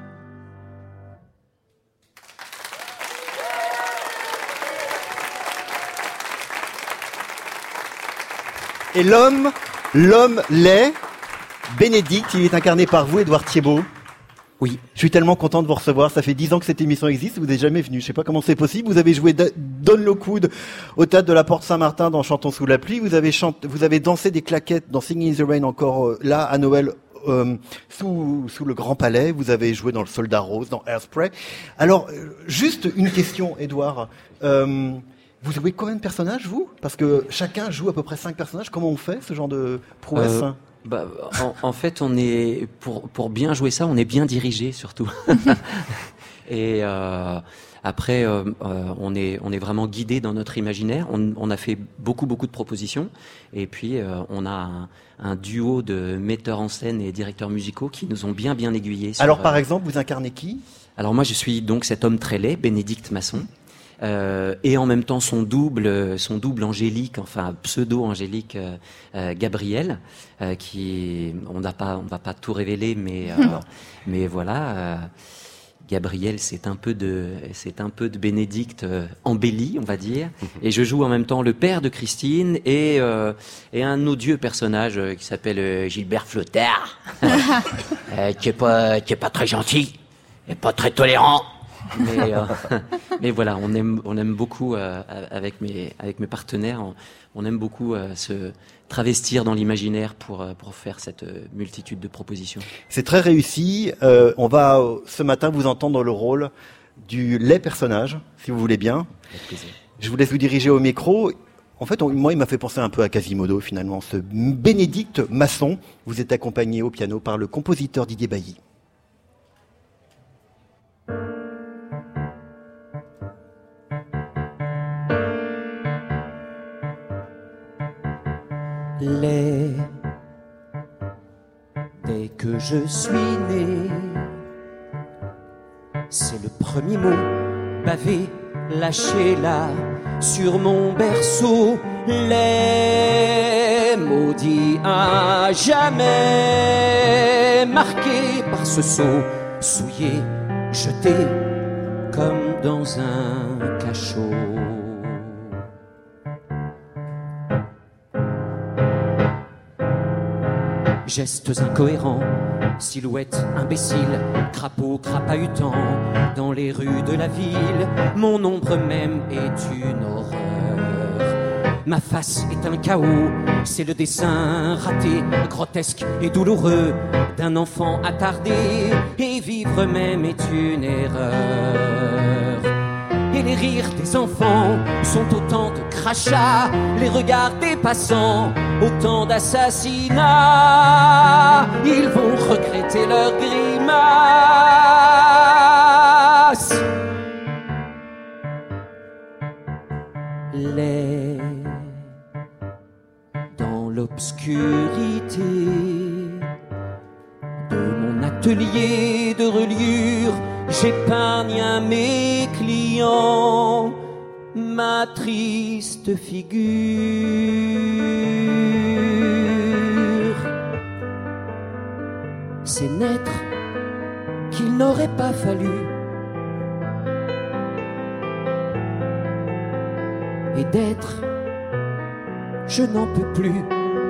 Et l'homme l'est. Bénédicte, il est incarné par vous, Édouard Thiebaud. Oui. Je suis tellement content de vous recevoir. Ça fait 10 ans que cette émission existe. Vous n'êtes jamais venu. Je ne sais pas comment c'est possible. Vous avez joué Don Lockwood au théâtre de la Porte Saint-Martin dans Chantons sous la pluie. Vous avez dansé des claquettes dans Singing in the Rain encore là à Noël sous le Grand Palais. Vous avez joué dans Le Soldat Rose, dans Hairspray. Alors, juste une question, Édouard. Vous jouez combien de personnages, vous? Parce que chacun joue à peu près 5 personnages. Comment on fait ce genre de prouesse? En fait, on est pour bien jouer ça, on est bien dirigé surtout. Et après, on est vraiment guidé dans notre imaginaire. On a fait beaucoup de propositions, et puis on a un duo de metteurs en scène et directeurs musicaux qui nous ont bien aiguillés. Alors, par exemple, vous incarnez qui? Alors moi, je suis donc cet homme très laid, Bénédicte Masson. Et en même temps son double angélique, enfin pseudo-angélique, Gabriel, qui on va pas tout révéler, mais voilà, Gabriel c'est un peu de Bénédicte embelli, on va dire. Et je joue en même temps le père de Christine et un odieux personnage qui s'appelle Gilbert Flottard, qui est pas très gentil et pas très tolérant. Mais voilà, on aime beaucoup avec mes partenaires, on aime beaucoup se travestir dans l'imaginaire pour faire cette multitude de propositions. C'est très réussi. On va ce matin vous entendre dans le rôle du laid personnage, si vous voulez bien. Avec plaisir. Je vous laisse vous diriger au micro. En fait, moi, il m'a fait penser un peu à Quasimodo, finalement. Ce Bénédicte Masson, vous êtes accompagné au piano par le compositeur Didier Bailly. Laid, dès que je suis né, c'est le premier mot bavé, lâché là sur mon berceau. Les maudits à jamais, marqués par ce saut, souillé, jeté comme dans un cachot. Gestes incohérents, silhouettes imbéciles, crapauds crapahutants dans les rues de la ville. Mon ombre même est une horreur. Ma face est un chaos, c'est le dessin raté, grotesque et douloureux d'un enfant attardé. Et vivre même est une erreur. et les rires des enfants sont autant de crachats, les regards des passants, autant d'assassinats. Ils vont regretter leurs grimaces. Les dans l'obscurité de mon atelier de reliure, j'épargne à mes clients ma triste figure. C'est naître qu'il n'aurait pas fallu, et d'être, je n'en peux plus.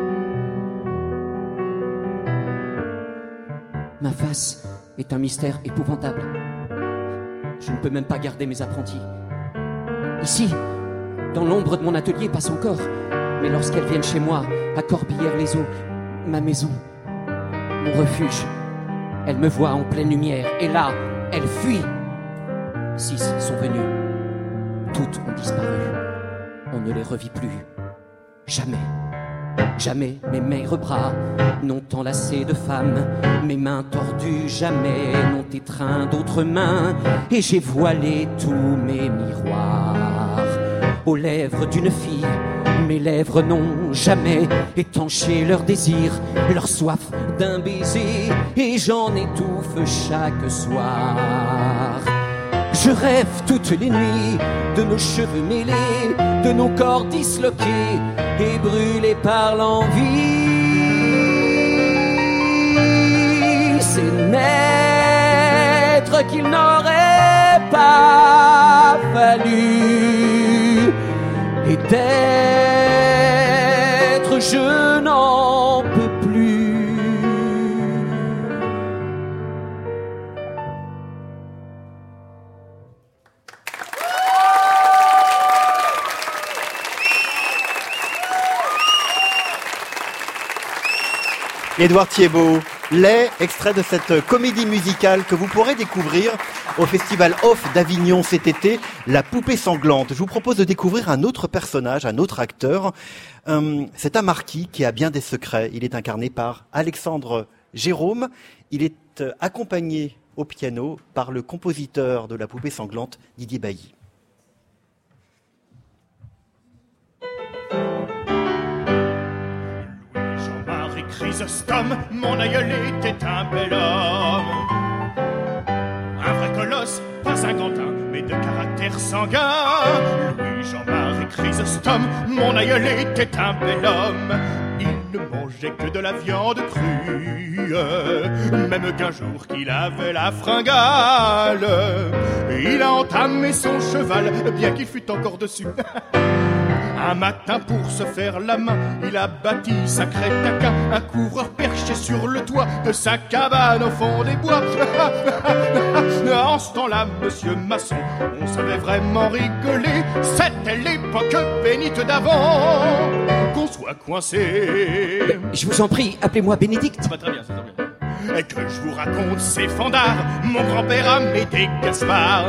Ma face est un mystère épouvantable. Je ne peux même pas garder mes apprentis. Ici, dans l'ombre de mon atelier, passe encore. Mais lorsqu'elles viennent chez moi, à Corbières-les-Eaux, ma maison, mon refuge, elles me voient en pleine lumière. Et là, elles fuient. 6 sont venues. Toutes ont disparu. On ne les revit plus. Jamais. Jamais mes maigres bras n'ont enlacé de femmes, mes mains tordues jamais n'ont étreint d'autres mains, et j'ai voilé tous mes miroirs aux lèvres d'une fille. Mes lèvres n'ont jamais étanché leur désir, leur soif d'un baiser, et j'en étouffe chaque soir. Je rêve toutes les nuits de nos cheveux mêlés, de nos corps disloqués et brûlés par l'envie. C'est naître qu'il n'aurait pas fallu, et d'être, je n'en peux plus. Édouard Thiebaud, Les, extrait de cette comédie musicale que vous pourrez découvrir au Festival Off d'Avignon cet été, La Poupée Sanglante. Je vous propose de découvrir un autre personnage, un autre acteur. C'est un marquis qui a bien des secrets. Il est incarné par Alexandre Jérôme. Il est accompagné au piano par le compositeur de La Poupée Sanglante, Didier Bailly. Chrysostome, mon aïeul était un bel homme. Un vrai colosse, pas un gantin, mais de caractère sanguin. Louis Jean-Marie Chrysostome, mon aïeul était un bel homme. Il ne mangeait que de la viande crue, même qu'un jour qu'il avait la fringale. Il a entamé son cheval, bien qu'il fût encore dessus. Un matin, pour se faire la main, il a bâti sacré taquin, un couvreur perché sur le toit de sa cabane au fond des bois. En ce temps-là, monsieur Masson, on savait vraiment rigoler. C'était l'époque bénite d'avant, qu'on soit coincé. Je vous en prie, appelez-moi Bénédicte. Ah bah très bien, c'est très bien. Et que je vous raconte ces fandards, mon grand-père Amédée Gaspard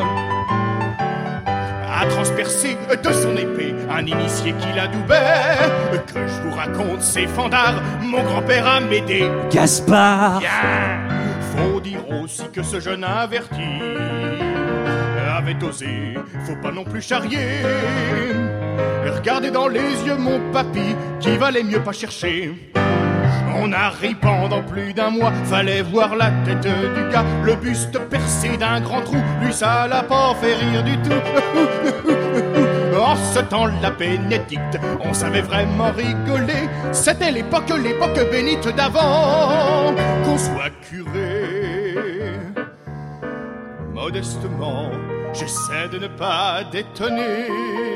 a transpercé de son épée un initié qui l'adoubait. Que je vous raconte ces fandards, mon grand-père Amédée Gaspard. Bien. Faut dire aussi que ce jeune averti avait osé, faut pas non plus charrier. Regardez dans les yeux mon papy, qui valait mieux pas chercher. On a ri pendant plus d'un mois, fallait voir la tête du gars, le buste percé d'un grand trou, lui ça l'a pas fait rire du tout. En ce temps-là, Bénédicte, on savait vraiment rigoler, c'était l'époque bénite d'avant, qu'on soit curé. Modestement, j'essaie de ne pas détonner.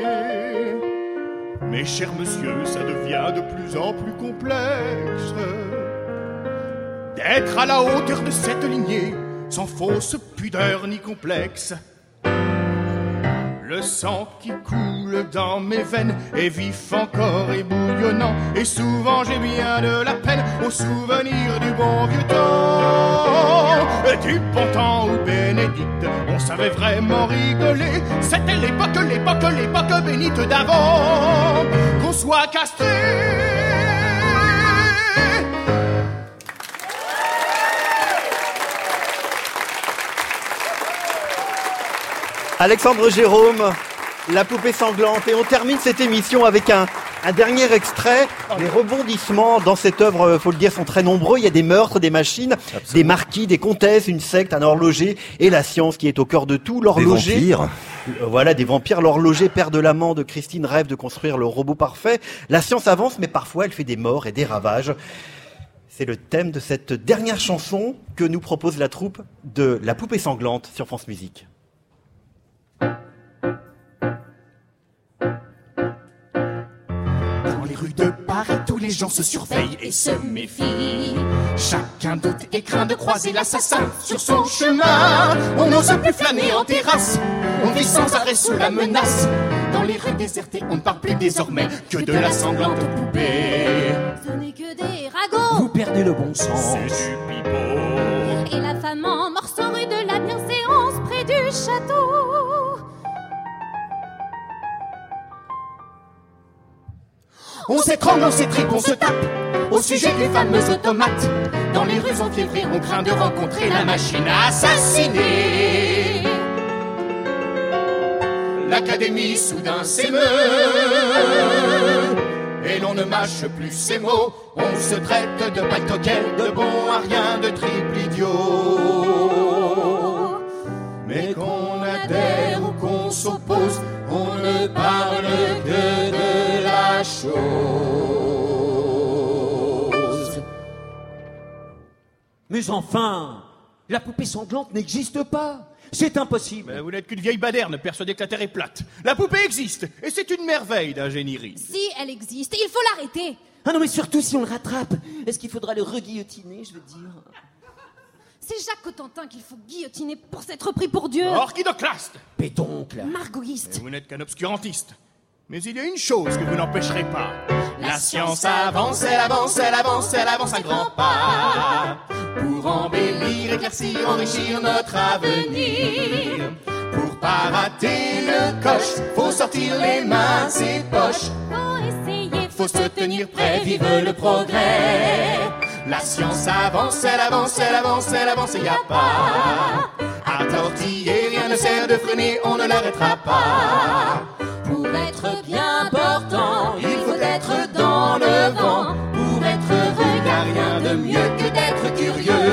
Mais cher monsieur, ça devient de plus en plus complexe d'être à la hauteur de cette lignée, sans fausse pudeur ni complexe. Le sang qui coule dans mes veines est vif encore et bouillonnant. Et souvent j'ai bien de la peine au souvenir du bon vieux temps. Du bon temps où Bénédicte, on savait vraiment rigoler. C'était l'époque bénite d'avant. Qu'on soit castré. Alexandre Jérôme, La poupée sanglante. Et on termine cette émission avec un dernier extrait. Les rebondissements dans cette œuvre, faut le dire, sont très nombreux. Il y a des meurtres, des machines, absolument, des marquis, des comtesses, une secte, un horloger et la science qui est au cœur de tout. L'horloger, des vampires. Voilà, des vampires. L'horloger, père de l'amant de Christine, rêve de construire le robot parfait. La science avance, mais parfois elle fait des morts et des ravages. C'est le thème de cette dernière chanson que nous propose la troupe de La poupée sanglante sur France Musique. De Paris, tous les gens se surveillent et se méfient. Chacun doute et craint de croiser l'assassin sur son chemin. On n'ose plus flâner en terrasse, on vit sans arrêt sous la menace. Dans les rues désertées, on ne parle plus désormais que de la sanglante poupée. Ce n'est que des ragots. Vous perdez le bon sens. C'est du pipeau. Et la femme en morceaux rue de la bienséance près du château. On s'étrangle, on s'étripe, on se tape au sujet des fameuses automates. Dans les rues enfiévrées, on craint de rencontrer la machine à assassiner. L'académie soudain s'émeut et l'on ne mâche plus ses mots. On se traite de paltoquel, de bon à rien, de triple idiot. Mais qu'on adhère ou qu'on s'oppose, on ne parle que de la chose. Mais enfin, la poupée sanglante n'existe pas. C'est impossible. Mais vous n'êtes qu'une vieille baderne persuadée que la Terre est plate. La poupée existe, et c'est une merveille d'ingénierie. Si elle existe, il faut l'arrêter. Ah non, mais surtout si on le rattrape. Est-ce qu'il faudra le reguillotiner, je veux dire? C'est Jacques Cotentin qu'il faut guillotiner pour s'être pris pour Dieu. Orchidoclaste. Pédoncle. Margoïste. Vous n'êtes qu'un obscurantiste. Mais il y a une chose que vous n'empêcherez pas. La science avance, elle avance, elle avance, elle avance à grands pas. Pour embellir, éclaircir, enrichir notre avenir. Pour pas rater le coche, faut sortir les mains de ses poches. Faut essayer, faut se tenir prêt, vive le progrès. La science avance, elle avance, elle avance, elle avance, et y a pas à tortiller, rien ne sert de freiner, on ne l'arrêtera pas. pour être bien portant, il faut être dans le vent. Pour être heureux, y a rien de mieux que d'être curieux.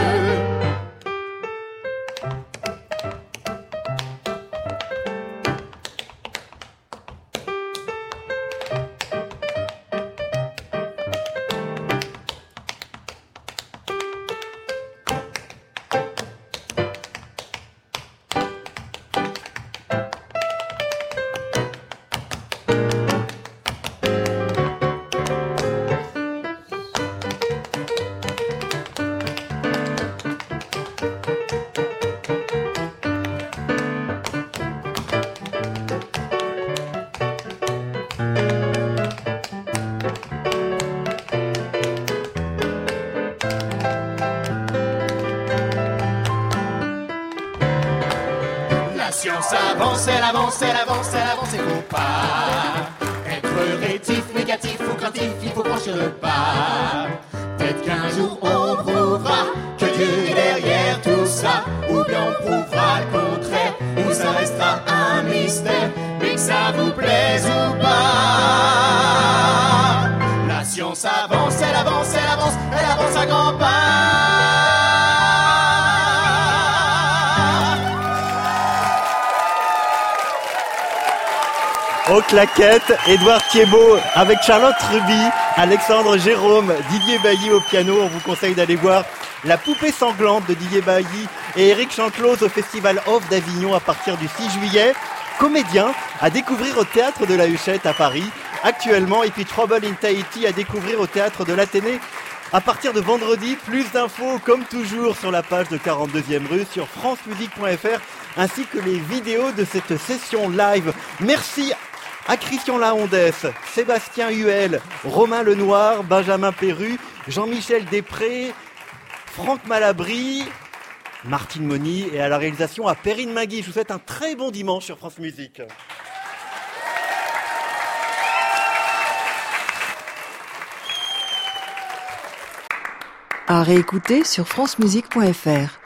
Avance, elle avance, elle avance, elle avance, et faut pas être rétif, négatif ou craintif, il faut franchir le pas. Peut-être qu'un jour on prouvera que Dieu est derrière tout ça, ou bien on prouvera le contraire, ou ça restera un mystère, mais que ça vous plaise ou pas. La science avance, elle avance, elle avance, elle avance à grands pas. Aux claquettes, Édouard Thiebaud avec Charlotte Ruby, Alexandre Jérôme, Didier Bailly au piano. On vous conseille d'aller voir La poupée sanglante de Didier Bailly et Éric Chanteloz au Festival Off d'Avignon à partir du 6 juillet. Comédien à découvrir au Théâtre de la Huchette à Paris actuellement, et puis Trouble in Tahiti à découvrir au Théâtre de l'Athénée À partir de vendredi, plus d'infos comme toujours sur la page de 42e rue sur francemusique.fr ainsi que les vidéos de cette session live. Merci à Christian Lahondès, Sébastien Huel, Romain Lenoir, Benjamin Perru, Jean-Michel Després, Franck Malabry, Martine Moni et à la réalisation à Perrine Magui. Je vous souhaite un très bon dimanche sur France Musique. À réécouter sur francemusique.fr.